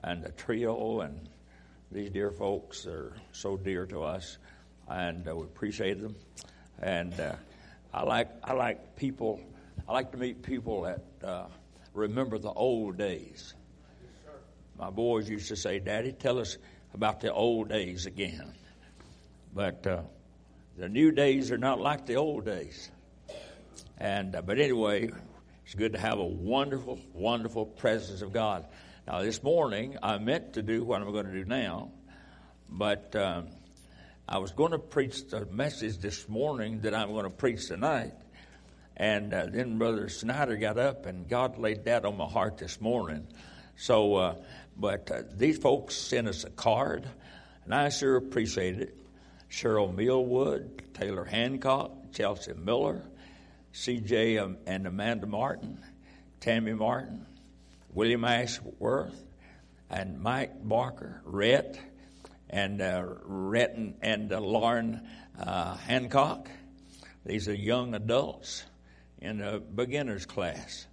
and the trio and these dear folks are so dear to us, and we appreciate them. And I like people. I like to meet people that remember the old days. My boys used to say, "Daddy, tell us about the old days again." But the new days are not like the old days. And but anyway, it's good to have a wonderful, wonderful presence of God. Now, this morning, I meant to do what I'm going to do now, but I was going to preach the message this morning that I'm going to preach tonight. And then Brother Snyder got up, and God laid that on my heart this morning. So, but these folks sent us a card, and I sure appreciate it. Cheryl Millwood, Taylor Hancock, Chelsea Miller, C.J. and Amanda Martin, Tammy Martin, William Ashworth, and Mike Barker, Rhett, and Lauren Hancock. These are young adults in the beginner's class.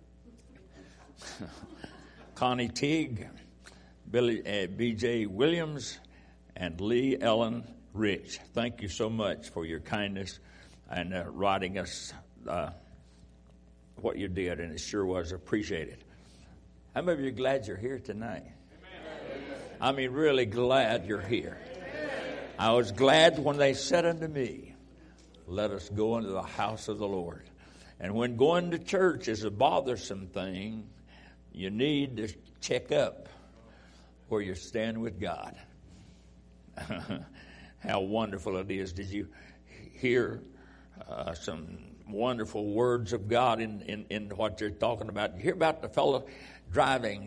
Connie Teague, B.J. Williams, and Lee Ellen Rich. Thank you so much for your kindness and writing us what you did, and it sure was appreciated. How many of you are glad you're here tonight? Amen. I mean, really glad you're here. Amen. I was glad when they said unto me, "Let us go into the house of the Lord." And when going to church is a bothersome thing, you need to check up where you stand with God. How wonderful it is. Did you hear some wonderful words of God in what you're talking about? You hear about the fellow driving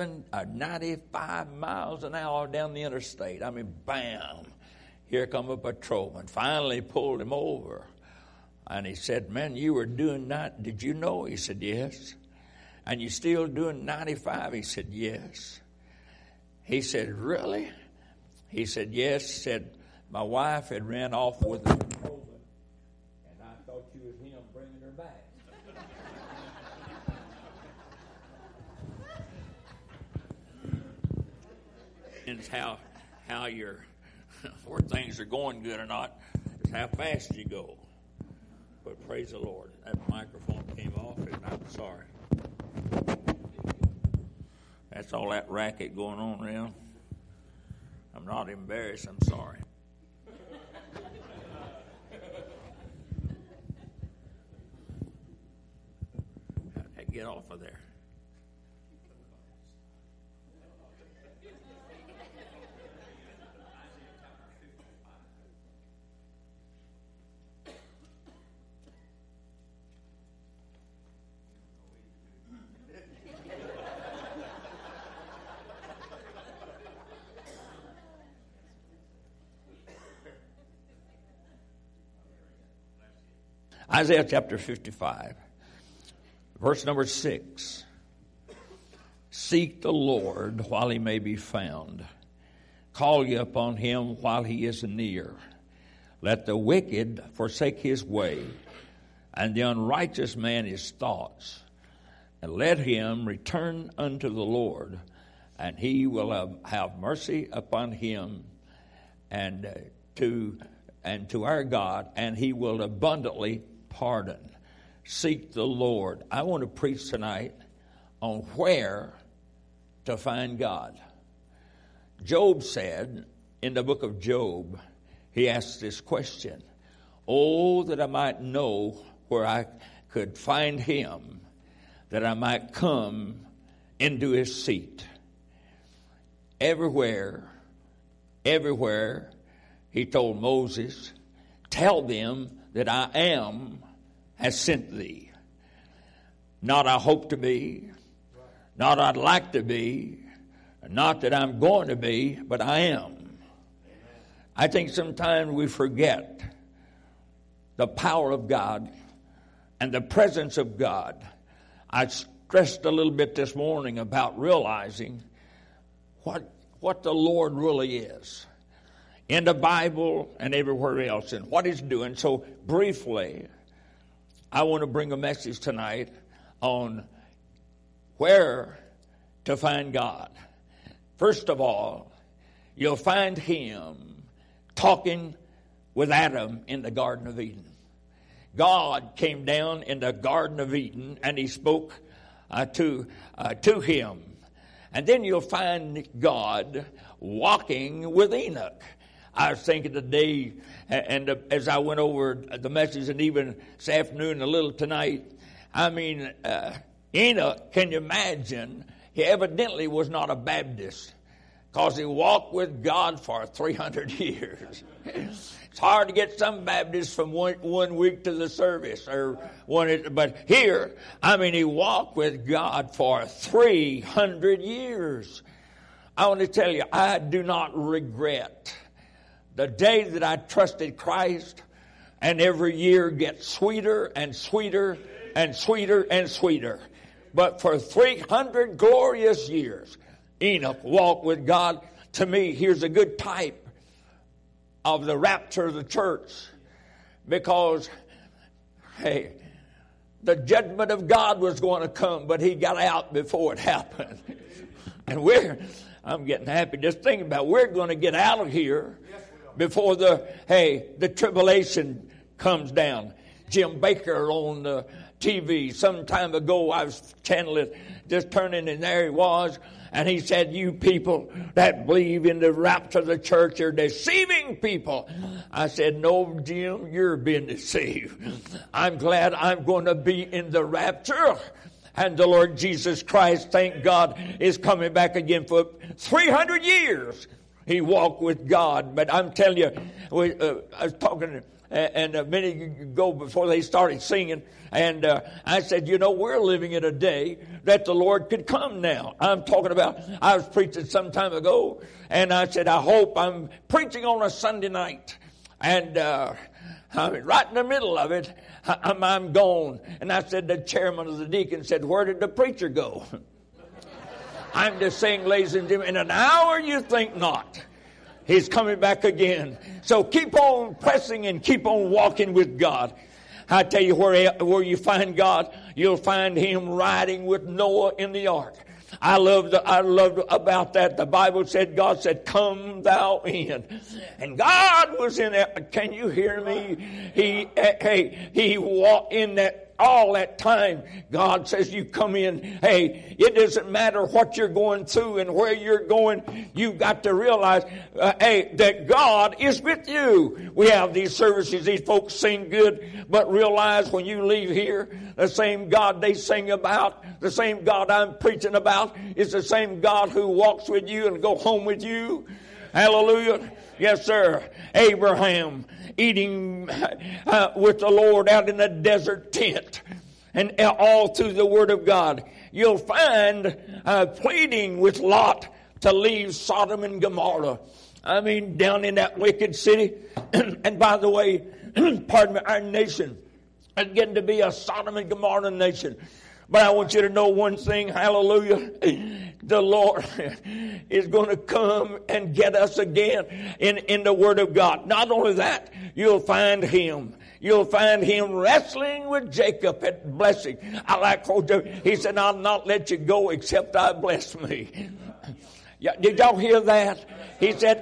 95 miles an hour down the interstate. I mean, bam, here come a patrolman. Finally pulled him over. And he said, "Man, you were doing that. Did you know?" He said, "Yes." "And you still doing 95? He said, "Yes." He said, "Really?" He said, "Yes." He said, "My wife had ran off with a patrolman, and I thought you was him bringing her back." It's how your where things are going good or not is how fast you go. But praise the Lord, that microphone came off, and I'm sorry. That's all that racket going on now. I'm not embarrassed. I'm sorry. Get off of there. Isaiah chapter 55, verse number 6. Seek the Lord while he may be found. Call ye upon him while he is near. Let the wicked forsake his way, and the unrighteous man his thoughts. And let him return unto the Lord, and he will have mercy upon him, and to our God, and he will abundantly pardon. Seek the Lord. I want to preach tonight on where to find God. Job said in the book of Job, he asked this question: "Oh, that I might know where I could find him, that I might come into his seat." Everywhere, he told Moses, "Tell them that I am has sent thee. Not I hope to be, not I'd like to be, not that I'm going to be, but I am." I think sometimes we forget the power of God and the presence of God. I stressed a little bit this morning about realizing what the Lord really is in the Bible and everywhere else, and what he's doing. So briefly, I want to bring a message tonight on where to find God. First of all, you'll find him talking with Adam in the Garden of Eden. God came down in the Garden of Eden and he spoke to him. And then you'll find God walking with Enoch. I was thinking today, and as I went over the message, and even this afternoon, a little tonight, Enoch, can you imagine? He evidently was not a Baptist, because he walked with God for 300 years. It's hard to get some Baptists from one week to the service, but here, he walked with God for 300 years. I want to tell you, I do not regret the day that I trusted Christ, and every year gets sweeter and sweeter and sweeter and sweeter. But for 300 glorious years, Enoch walked with God. To me, here's a good type of the rapture of the church, because, the judgment of God was going to come, but he got out before it happened. And I'm getting happy just thinking about it. We're going to get out of here before the tribulation comes down. Jim Baker on the TV some time ago, I was channeling, just turning, and there he was. And he said, you people that believe in the rapture of the church are deceiving people. I said, no, Jim, you're being deceived. I'm glad I'm going to be in the rapture. And the Lord Jesus Christ, thank God, is coming back again for 300 years. He walked with God. But I'm telling you, I was talking and a minute ago before they started singing, and I said, we're living in a day that the Lord could come now. I'm talking about, I was preaching some time ago, and I said, I hope I'm preaching on a Sunday night. And right in the middle of it, I'm gone. And I said, the chairman of the deacon said, where did the preacher go? I'm just saying, ladies and gentlemen, in an hour you think not. He's coming back again. So keep on pressing and keep on walking with God. I tell you where you find God, you'll find him riding with Noah in the ark. I loved about that. The Bible said, God said, come thou in. And God was in that. Can you hear me? He walked in that. All that time, God says, you come in. Hey, it doesn't matter what you're going through and where you're going. You've got to realize, that God is with you. We have these services, these folks sing good, but realize when you leave here, the same God they sing about, the same God I'm preaching about, is the same God who walks with you and go home with you. Hallelujah. Yes, sir. Abraham eating with the Lord out in the desert tent, and all through the Word of God. You'll find pleading with Lot to leave Sodom and Gomorrah. Down in that wicked city. And by the way, pardon me, our nation is getting to be a Sodom and Gomorrah nation. But I want you to know one thing, hallelujah. The Lord is going to come and get us again in the Word of God. Not only that, you'll find him. You'll find him wrestling with Jacob at blessing. I like old Jacob. He said, I'll not let you go except I bless me. Did y'all hear that? He said,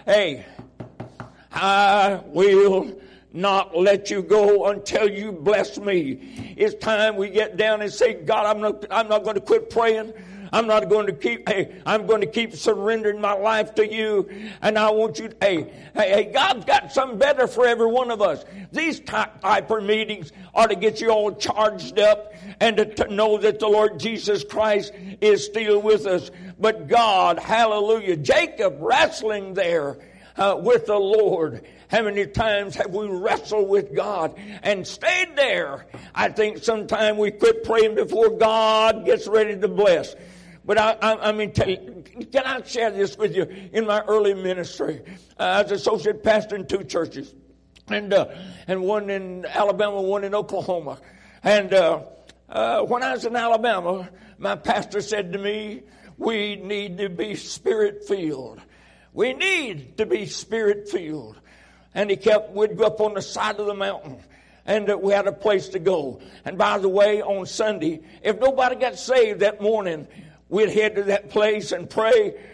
I will not let you go until you bless me. It's time we get down and say, God, I'm not going to quit praying. I'm not going to keep, I'm going to keep surrendering my life to you. And I want you to, God's got something better for every one of us. These type of meetings are to get you all charged up and to know that the Lord Jesus Christ is still with us. But God, hallelujah, Jacob wrestling there with the Lord. How many times have we wrestled with God and stayed there? I think sometime we quit praying before God gets ready to bless. But can I share this with you? In my early ministry, I was associate pastor in 2 churches, and one in Alabama, one in Oklahoma. And when I was in Alabama, my pastor said to me, we need to be Spirit-filled. We need to be Spirit-filled. And we'd go up on the side of the mountain, and we had a place to go. And by the way, on Sunday, if nobody got saved that morning, we'd head to that place and pray.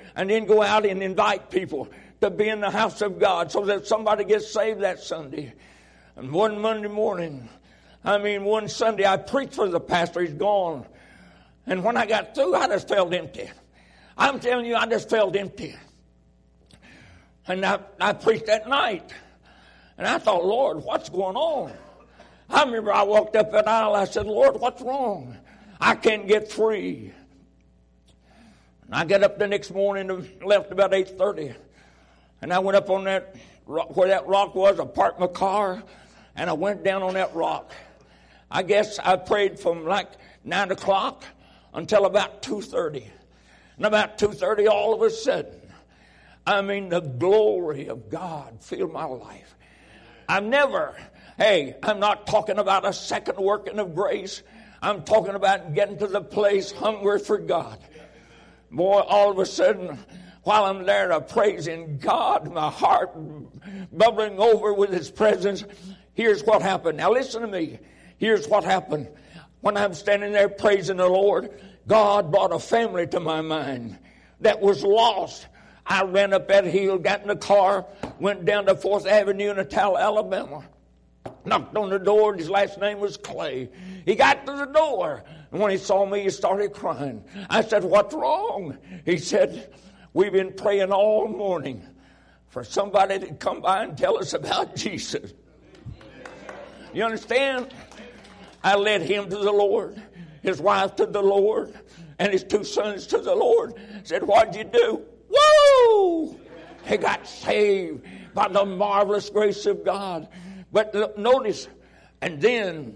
and then go out and invite people to be in the house of God so that somebody gets saved that Sunday. And one Monday morning, one Sunday, I preached for the pastor. He's gone. And when I got through, I just felt empty. I'm telling you, I just felt empty. And I preached that night. And I thought, Lord, what's going on? I remember I walked up that aisle. I said, Lord, what's wrong? I can't get free. And I got up the next morning and left about 8:30. And I went up on that rock, where that rock was. I parked my car, and I went down on that rock. I guess I prayed from like 9 o'clock until about 2:30. And about 2:30, all of a sudden, the glory of God filled my life. I'm not talking about a second working of grace. I'm talking about getting to the place hungry for God. Boy, all of a sudden, while I'm there praising God, my heart bubbling over with His presence, here's what happened. Now listen to me. Here's what happened. When I'm standing there praising the Lord, God brought a family to my mind that was lost. I ran up that hill, got in the car, went down to 4th Avenue in Attala, Alabama. Knocked on the door. His last name was Clay. He got to the door. And when he saw me, he started crying. I said, what's wrong? He said, we've been praying all morning for somebody to come by and tell us about Jesus. You understand? I led him to the Lord, his wife to the Lord, and his 2 sons to the Lord. Said, what'd you do? Woo! He got saved by the marvelous grace of God. But notice, and then,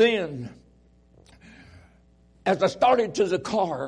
as I started to the car,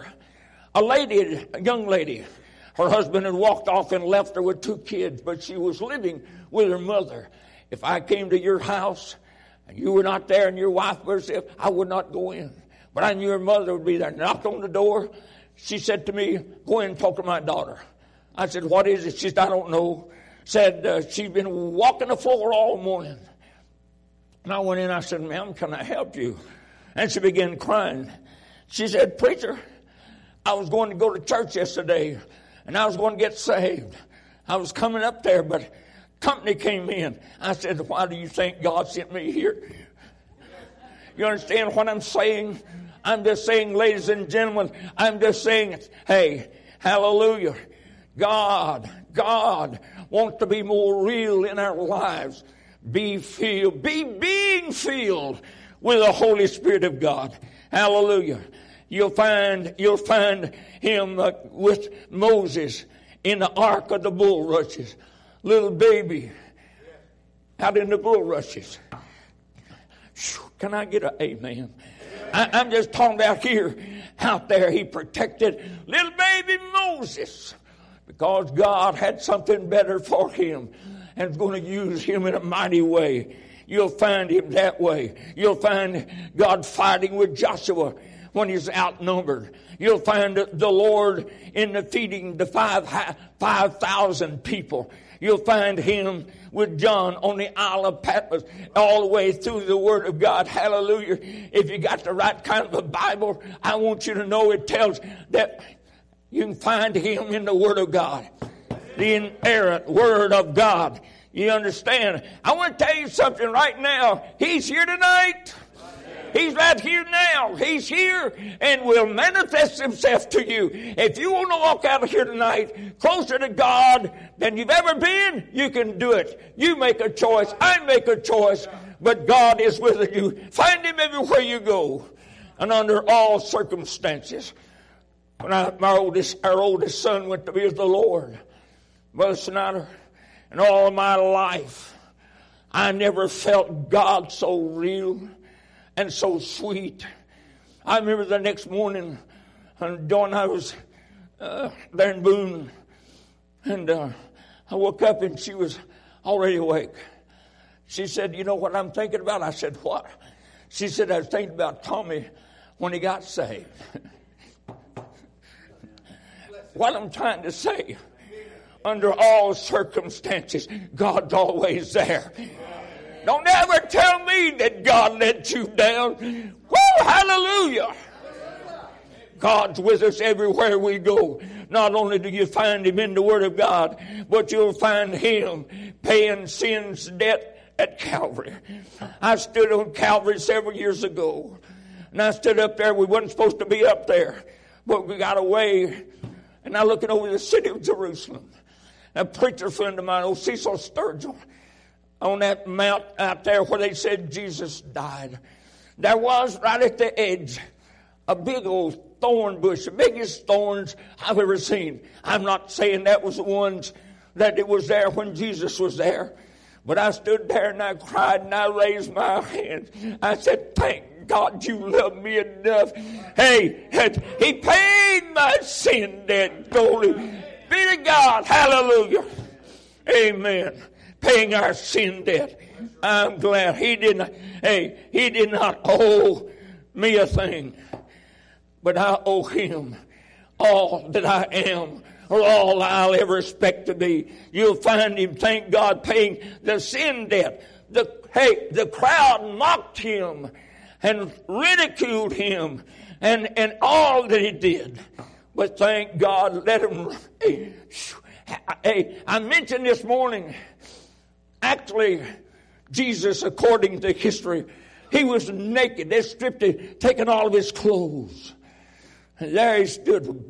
a young lady, her husband had walked off and left her with 2 kids, but she was living with her mother. If I came to your house and you were not there and your wife was there, I would not go in. But I knew her mother would be there. Knocked on the door. She said to me, go in and talk to my daughter. I said, what is it? She said, I don't know. Said she's been walking the floor all morning. And I went in, I said, ma'am, can I help you? And she began crying. She said, preacher, I was going to go to church yesterday, and I was going to get saved. I was coming up there, but company came in. I said, why do you think God sent me here? You understand what I'm saying? I'm just saying, ladies and gentlemen, I'm just saying, hey, hallelujah. God wants to be more real in our lives. Be being filled with the Holy Spirit of God. Hallelujah. You'll find him with Moses in the ark of the bulrushes. Little baby out in the bulrushes. Can I get an amen? I'm just talking about here. Out there he protected little baby Moses because God had something better for him and was going to use him in a mighty way. You'll find him that way. You'll find God fighting with Joshua when he's outnumbered. You'll find the Lord in the feeding the 5,000 people. You'll find him with John on the Isle of Patmos all the way through the Word of God. Hallelujah. If you got the right kind of a Bible, I want you to know it tells that you can find him in the Word of God. The inerrant Word of God. You understand? I want to tell you something right now. He's here tonight. He's right here now. He's here and will manifest himself to you. If you want to walk out of here tonight closer to God than you've ever been, you can do it. You make a choice. I make a choice. But God is with you. Find him everywhere you go and under all circumstances. When our oldest son went to be with the Lord, Brother Snyder, in all of my life, I never felt God so real and so sweet. I remember the next morning, Dawn, I was there in Boone, and I woke up and she was already awake. She said, you know what I'm thinking about? I said, what? She said, I was thinking about Tommy when he got saved. What I'm trying to say, under all circumstances, God's always there. Don't ever tell me that God let you down. Woo, hallelujah. God's with us everywhere we go. Not only do you find Him in the Word of God, but you'll find Him paying sin's debt at Calvary. I stood on Calvary several years ago, and I stood up there. We wasn't supposed to be up there, but we got away, and I looking over the city of Jerusalem. A preacher friend of mine, old Cecil Sturgill, on that mount out there where they said Jesus died, there was right at the edge a big old thorn bush, the biggest thorns I've ever seen. I'm not saying that was the ones that it was there when Jesus was there, but I stood there and I cried and I raised my hands. I said, thank God you love me enough. Hey, He paid my sin debt. Glory be to God. Hallelujah. Amen. Paying our sin debt. I'm glad He did not owe me a thing, but I owe Him all that I am, or all I'll ever expect to be. You'll find Him, thank God, paying the sin debt. The crowd mocked Him and ridiculed Him and all that He did. But thank God, let Him. I mentioned this morning, actually, Jesus, according to history, He was naked. They stripped Him, taken all of His clothes. And there He stood,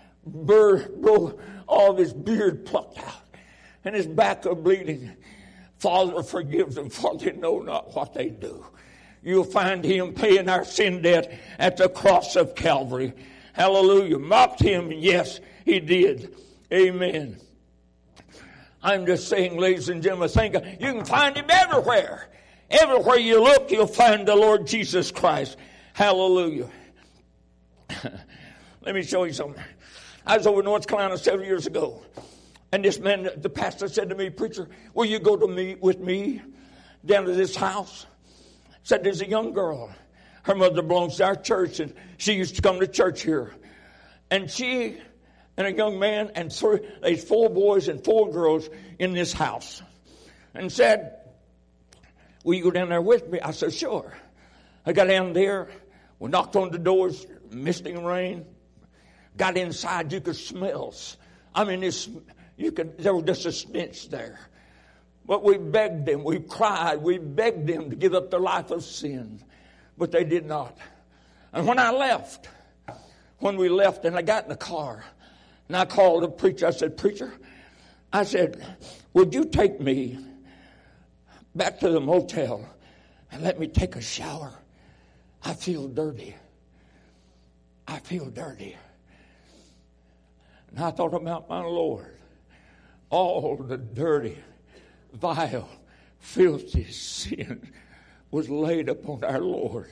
all of His beard plucked out, and His back was bleeding. Father, forgive them, for they know not what they do. You'll find Him paying our sin debt at the cross of Calvary. Hallelujah. Mocked Him, yes, He did. Amen. I'm just saying, ladies and gentlemen, thank God. You can find Him everywhere. Everywhere you look, you'll find the Lord Jesus Christ. Hallelujah. Let me show you something. I was over in North Carolina several years ago, and this man, the pastor, said to me, preacher, will you go to meet with me down to this house? Said, there's a young girl. Her mother belongs to our church, and she used to come to church here. And she and a young man and there's 4 boys and 4 girls in this house. And said, will you go down there with me? I said, sure. I got down there. We knocked on the doors, misting rain. Got inside, you could smell. I mean, there was just a stench there. But we begged them, we cried, we begged them to give up their life of sin. But they did not. And when we left and I got in the car, and I called the preacher, I said, preacher, I said, would you take me back to the motel and let me take a shower? I feel dirty. I feel dirty. And I thought about my Lord. All the dirty, vile, filthy sin was laid upon our Lord,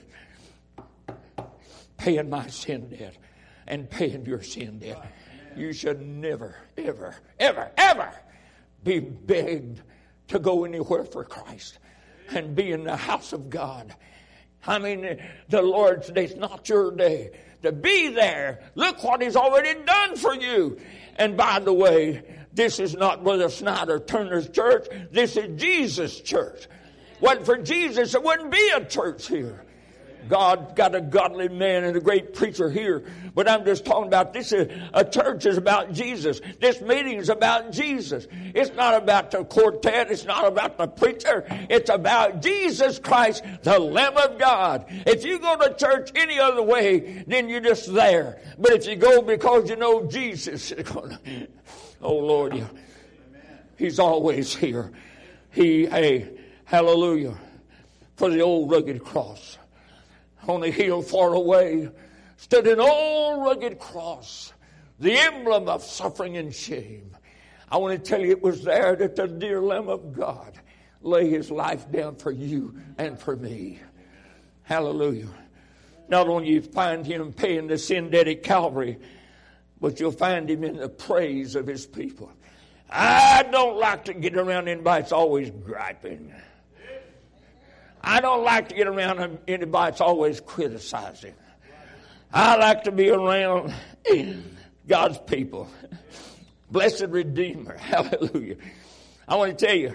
paying my sin debt and paying your sin debt. You should never, ever, ever, ever be begged to go anywhere for Christ and be in the house of God. I mean, the Lord's day is not your day to be there. Look what He's already done for you. And by the way, this is not Brother Snyder Turner's church. This is Jesus' church. Wasn't for Jesus, there wouldn't be a church here. God got a godly man and a great preacher here. But I'm just talking about this. A church is about Jesus. This meeting is about Jesus. It's not about the quartet. It's not about the preacher. It's about Jesus Christ, the Lamb of God. If you go to church any other way, then you're just there. But if you go because you know Jesus, oh Lord, yeah, He's always here. Hallelujah, for the old rugged cross. On a hill far away stood an old rugged cross, the emblem of suffering and shame. I want to tell you, it was there that the dear Lamb of God lay His life down for you and for me. Hallelujah. Not only you find Him paying the sin debt at Calvary, but you'll find Him in the praise of His people. I don't like to get around anybody that's always griping. I don't like to get around anybody that's always criticizing. I like to be around God's people. Blessed Redeemer. Hallelujah. I want to tell you,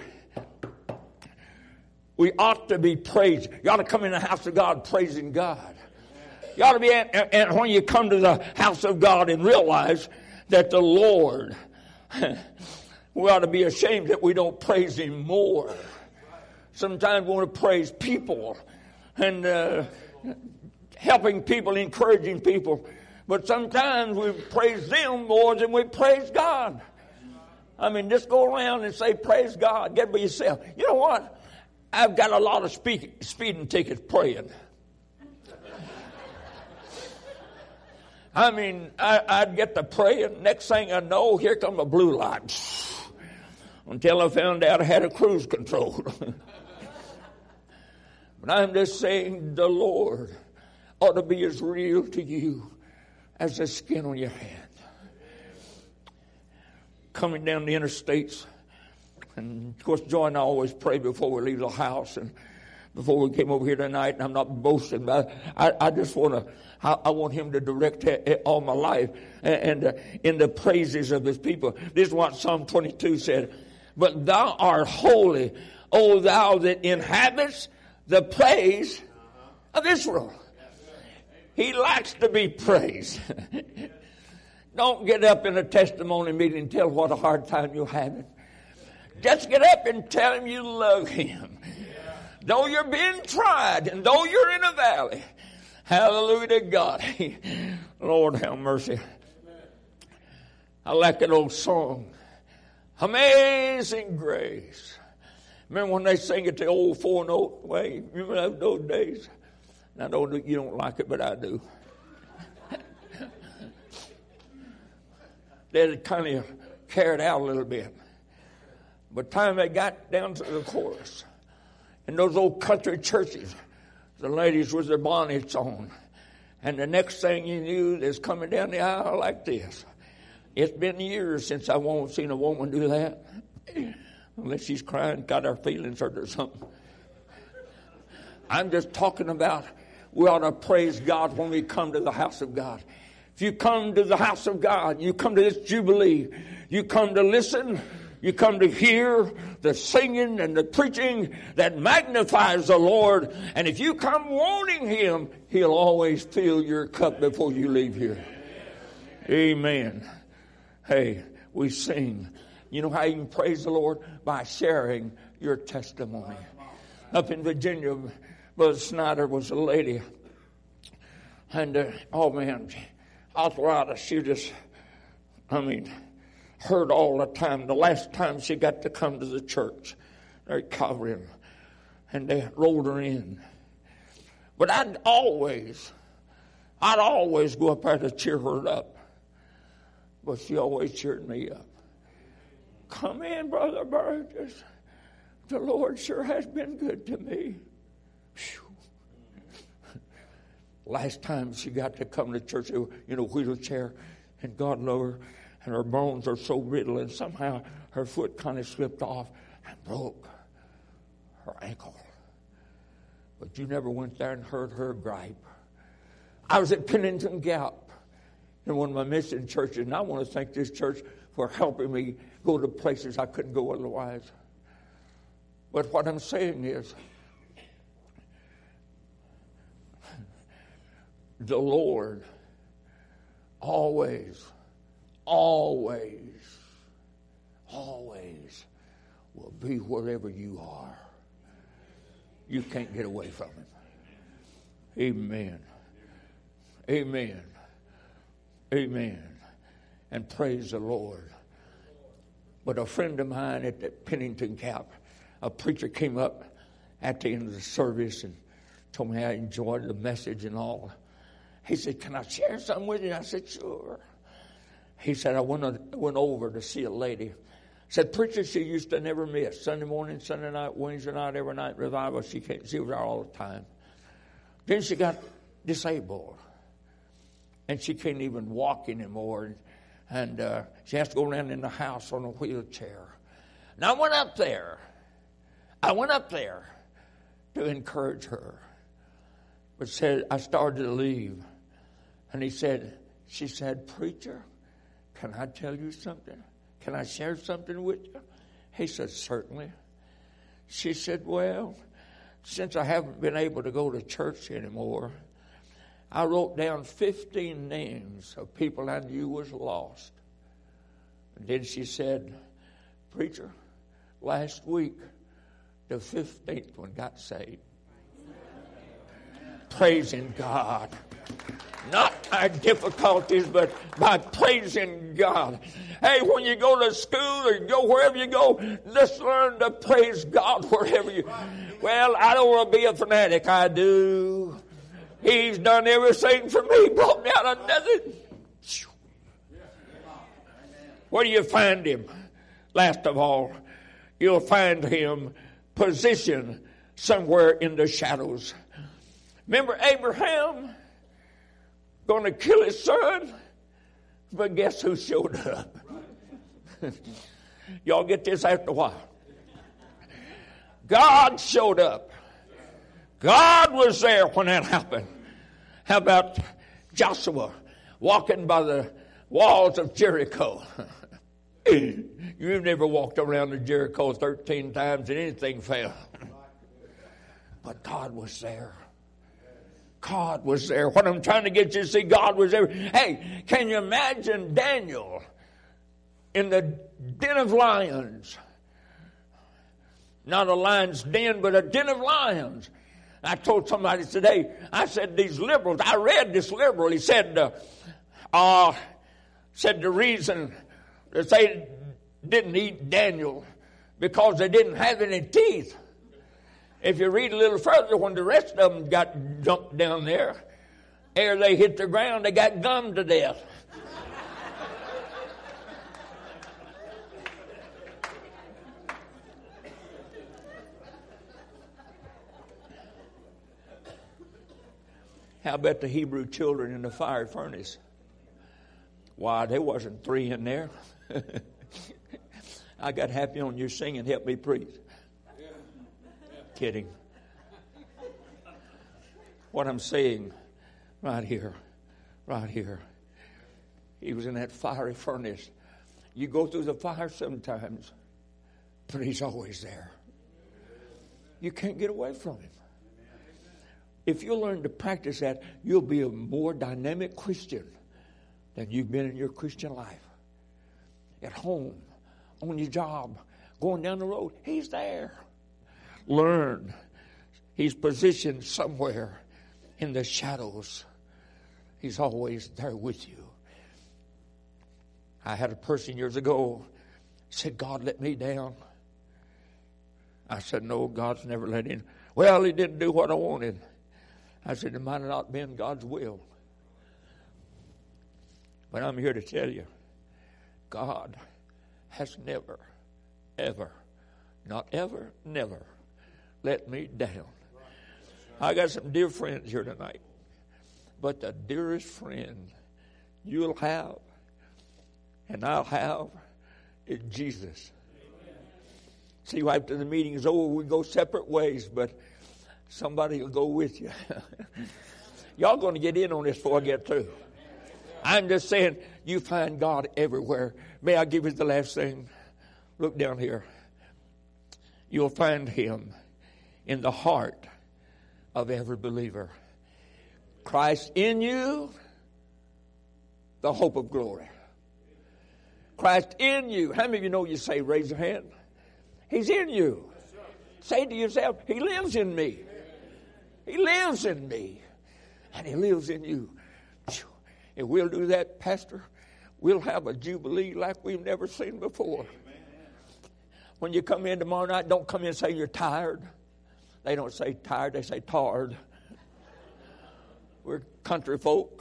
we ought to be praising. You ought to come in the house of God praising God. You ought to be and when you come to the house of God and realize that the Lord, we ought to be ashamed that we don't praise Him more. Sometimes we want to praise people and helping people, encouraging people. But sometimes we praise them more than we praise God. I mean, just go around and say, praise God. Get by yourself. You know what? I've got a lot of speeding tickets praying. I mean, I'd get to praying. Next thing I know, here come a blue light. Until I found out I had a cruise control. But I'm just saying the Lord ought to be as real to you as the skin on your hand. Coming down the interstates, and of course Joy and I always pray before we leave the house and before we came over here tonight, and I'm not boasting, but I just I want Him to direct all my life and in the praises of His people. This is what Psalm 22 said. But thou art holy, O thou that inhabits the praise of Israel. He likes to be praised. Don't get up in a testimony meeting and tell what a hard time you're having. Just get up and tell Him you love Him. Though you're being tried and though you're in a valley. Hallelujah to God. Lord have mercy. I like that old song. Amazing Grace. Remember when they sing it the old 4-note way? Remember those days? I know you don't like it, but I do. They kind of carried out a little bit. By the time they got down to the chorus, in those old country churches, the ladies with their bonnets on. And the next thing you knew, they's coming down the aisle like this. It's been years since I've seen a woman do that. Unless she's crying, got her feelings hurt or something. I'm just talking about we ought to praise God when we come to the house of God. If you come to the house of God, you come to this Jubilee, you come to listen, you come to hear the singing and the preaching that magnifies the Lord. And if you come wanting Him, He'll always fill your cup before you leave here. Amen. Hey, we sing. You know how you can praise the Lord? By sharing your testimony. Up in Virginia, Brother Snyder was a lady. And, oh man, arthritis, she just, hurt all the time. The last time she got to come to the church, they're covering, and they rolled her in. But I'd always go up there to cheer her up. But she always cheered me up. Come in, Brother Burgess. The Lord sure has been good to me. Whew. Last time she got to come to church in a wheelchair, and God loved her, and her bones are so brittle, and somehow her foot kind of slipped off and broke her ankle. But you never went there and heard her gripe. I was at Pennington Gap in one of my mission churches, and I want to thank this church for helping me go to places I couldn't go otherwise. But what I'm saying is, the Lord always will be wherever you are. You can't get away from Him. Amen. Amen. Amen. And praise the Lord. But a friend of mine at the Pennington Gap, a preacher came up at the end of the service and told me I enjoyed the message and all. He said, "Can I share something with you?" I said, "Sure." He said, I went over to see a lady. Said, "Preacher, she used to never miss. Sunday morning, Sunday night, Wednesday night, every night revival. She was there all the time. Then she got disabled. And she can't even walk anymore. And she has to go around in the house on a wheelchair." And I went up there to encourage her. But said, I started to leave. And she said, "Preacher, can I tell you something? Can I share something with you?" He said, "Certainly." She said, "Well, since I haven't been able to go to church anymore, I wrote down 15 names of people I knew was lost. And then she said, "Preacher, last week, the 15th one got saved." Praising God. Not our difficulties, but by praising God. Hey, when you go to school or you go wherever you go, just learn to praise God wherever you. Well, I don't want to be a fanatic. I do. He's done everything for me. Brought me out of nothing. Where do you find him? Last of all, you'll find him positioned somewhere in the shadows. Remember Abraham going to kill his son? But guess who showed up? Y'all get this after a while. God showed up. God was there when that happened. How about Joshua walking by the walls of Jericho? You've never walked around the Jericho 13 times and anything fell. But God was there. God was there. What I'm trying to get you to see, God was there. Hey, can you imagine Daniel in the den of lions? Not a lion's den, but a den of lions. I told somebody today, I said, these liberals, I read this liberal, he said the reason that they didn't eat Daniel because they didn't have any teeth. If you read a little further, when the rest of them got dumped down there, ere they hit the ground, they got gummed to death. How about the Hebrew children in the fire furnace? Why, there wasn't 3 in there. I got happy on your singing, help me preach. Kidding. What I'm saying right here. He was in that fiery furnace. You go through the fire sometimes, but he's always there. You can't get away from him. If you learn to practice that, you'll be a more dynamic Christian than you've been in your Christian life. At home, on your job, going down the road, he's there. Learn. He's positioned somewhere in the shadows. He's always there with you. I had a person years ago said, "God let me down." I said, "No, God's never let in." "Well, he didn't do what I wanted." I said, "It might have not been God's will." But I'm here to tell you, God has never, ever, not ever, never let me down. I got some dear friends here tonight, but the dearest friend you'll have and I'll have is Jesus. See, after the meeting is over, we go separate ways, but somebody will go with you. Y'all going to get in on this before I get through. I'm just saying, you find God everywhere. May I give you the last thing? Look down here. You'll find him in the heart of every believer. Christ in you, the hope of glory. Christ in you. How many of you know you say, raise your hand? He's in you. Say to yourself, he lives in me. He lives in me. And he lives in you. If we'll do that, Pastor, we'll have a jubilee like we've never seen before. When you come in tomorrow night, don't come in and say you're tired. They don't say tired, they say tarred. We're country folk.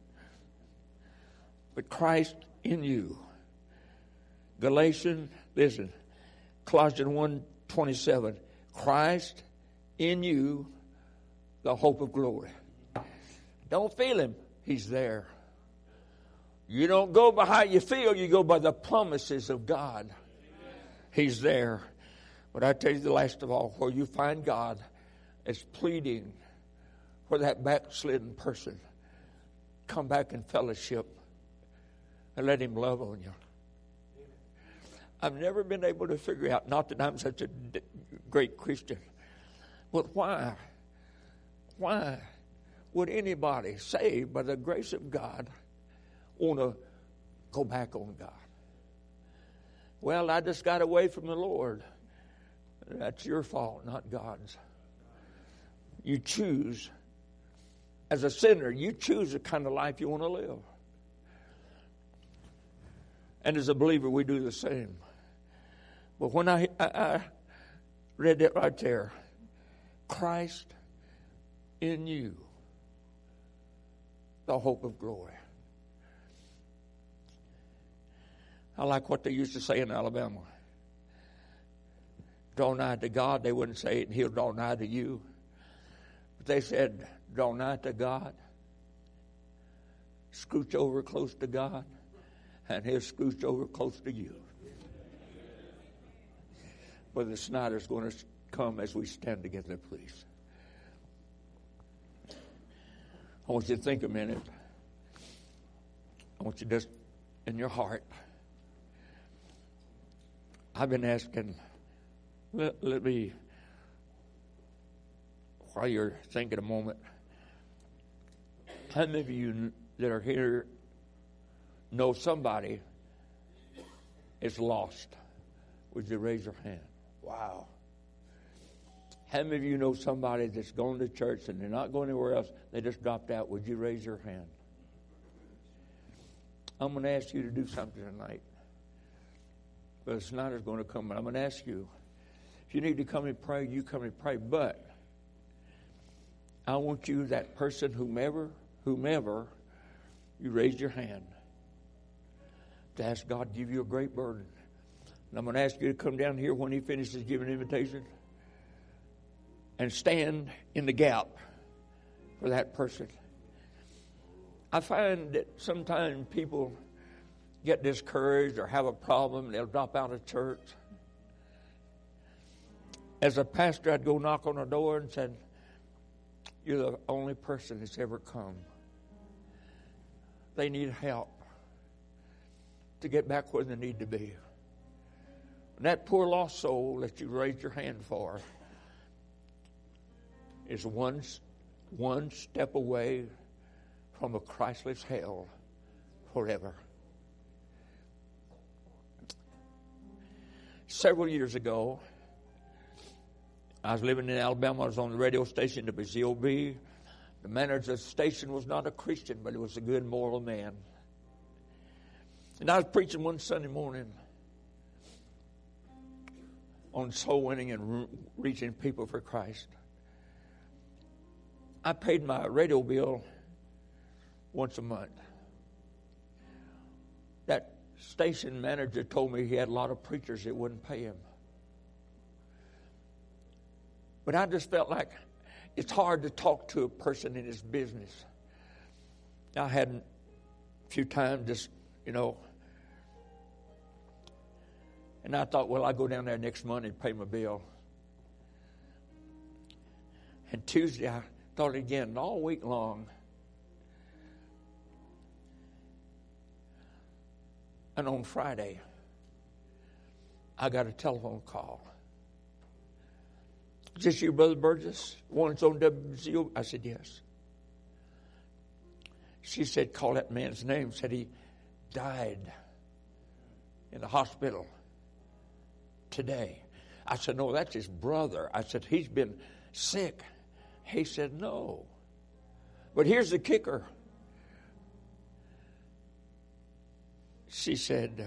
But Christ in you. Galatians, listen, Colossians 1:27. Christ in you, the hope of glory. Don't feel him. He's there. You don't go by how you feel. You go by the promises of God. He's there. But I tell you the last of all, where you find God is pleading for that backslidden person. Come back in fellowship and let him love on you. I've never been able to figure out, not that I'm such a great Christian, but why would anybody saved by the grace of God want to go back on God? Well, I just got away from the Lord. That's your fault, not God's. You choose. As a sinner, you choose the kind of life you want to live. And as a believer, we do the same. But when I read that right there, Christ in you, the hope of glory. I like what they used to say in Alabama. Draw nigh to God. They wouldn't say it, and He'll draw nigh to you. But they said, draw nigh to God. Scooch over close to God, and He'll scooch over close to you. Brother Snyder's going to come as we stand together, please. I want you to think a minute. I want you just in your heart. I've been asking, let me, while you're thinking a moment, how many of you that are here know somebody is lost? Would you raise your hand? Wow. How many of you know somebody that's going to church and they're not going anywhere else? They just dropped out. Would you raise your hand? I'm going to ask you to do something tonight. Brother Snyder's going to come, and I'm going to ask you, if you need to come and pray, you come and pray. But I want you, that person, whomever, you raised your hand, to ask God to give you a great burden. And I'm going to ask you to come down here when He finishes giving an invitation and stand in the gap for that person. I find that sometimes people get discouraged or have a problem, they'll drop out of church. As a pastor, I'd go knock on a door and said, you're the only person that's ever come. They need help to get back where they need to be. And that poor lost soul that you raised your hand for is one step away from a Christless hell forever. Several years I was living in Alabama. I was on the radio station, WZOB. The manager of the station was not a Christian, but he was a good moral man. And I was preaching one Sunday morning on soul winning and reaching people for Christ. I paid my radio bill once a month. That station manager told me he had a lot of preachers that wouldn't pay him. But I just felt like it's hard to talk to a person in his business. I had a few times just, and I thought, well, I'll go down there next Monday and pay my bill. And Tuesday, I thought again, and all week long. And on Friday, I got a telephone call. Is this you, Brother Burgess? One that's on WZO? I said, yes. She said, call that man's name. Said he died in the hospital today. I said, no, that's his brother. I said, he's been sick. He said, no. But here's the kicker. She said,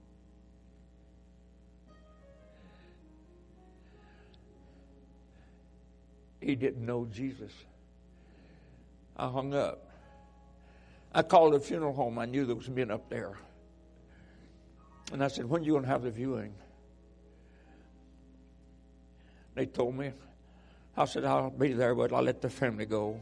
he didn't know Jesus. I hung up. I called a funeral home. I knew there was men up there. And I said, when are you going to have the viewing? They told me. I said, I'll be there, but I'll let the family go.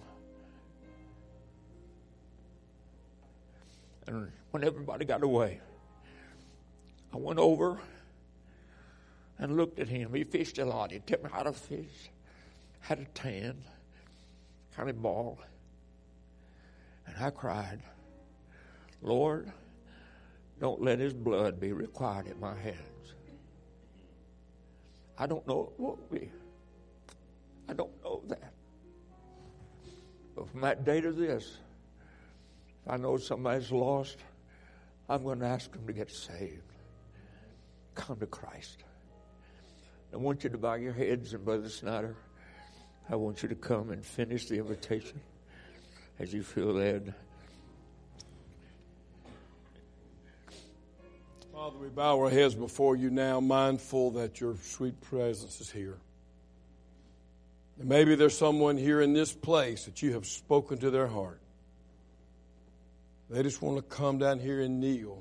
And when everybody got away, I went over and looked at him. He fished a lot. He taught me how to fish. Had a tan, kind of bald. And I cried, Lord, don't let his blood be required at my hands. I don't know what will be. I don't know that. But from that day to this, if I know somebody's lost, I'm going to ask them to get saved. Come to Christ. I want you to bow your heads, and Brother Snyder, I want you to come and finish the invitation as you feel led. Father, we bow our heads before you now, mindful that your sweet presence is here. And maybe there's someone here in this place that you have spoken to their heart. They just want to come down here and kneel.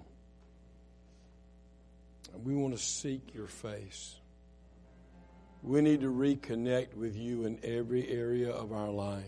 And we want to seek your face. We need to reconnect with you in every area of our life.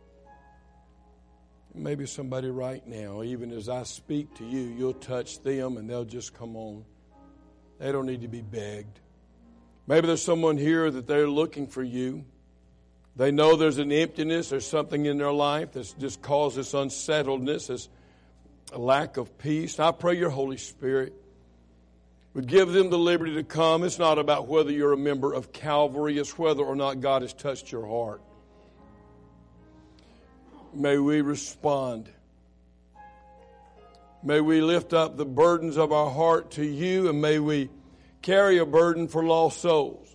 Maybe somebody right now, even as I speak to you, you'll touch them and they'll just come on. They don't need to be begged. Maybe there's someone here that they're looking for you. They know there's an emptiness, there's something in their life that's just caused this unsettledness, this a lack of peace. I pray your Holy Spirit would give them the liberty to come. It's not about whether you're a member of Calvary, it's whether or not God has touched your heart. May we respond. May we lift up the burdens of our heart to you, and may we carry a burden for lost souls.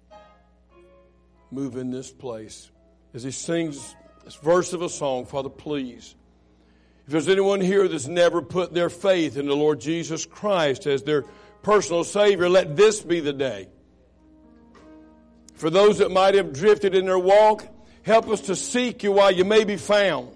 Move in this place. As he sings this verse of a song, Father, please, if there's anyone here that's never put their faith in the Lord Jesus Christ as their personal Savior, let this be the day. For those that might have drifted in their walk, help us to seek you while you may be found.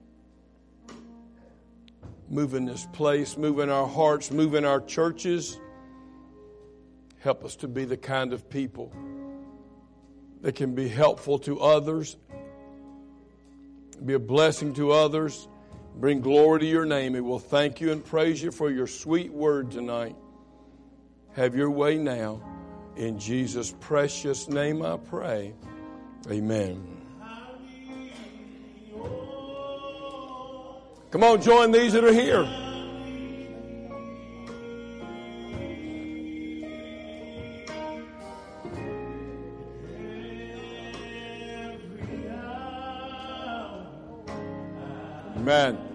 Move in this place, move in our hearts, move in our churches. Help us to be the kind of people that can be helpful to others, be a blessing to others, bring glory to your name. And we'll thank you and praise you for your sweet word tonight. Have your way now. In Jesus' precious name I pray. Amen. Come on, join these that are here. Amen.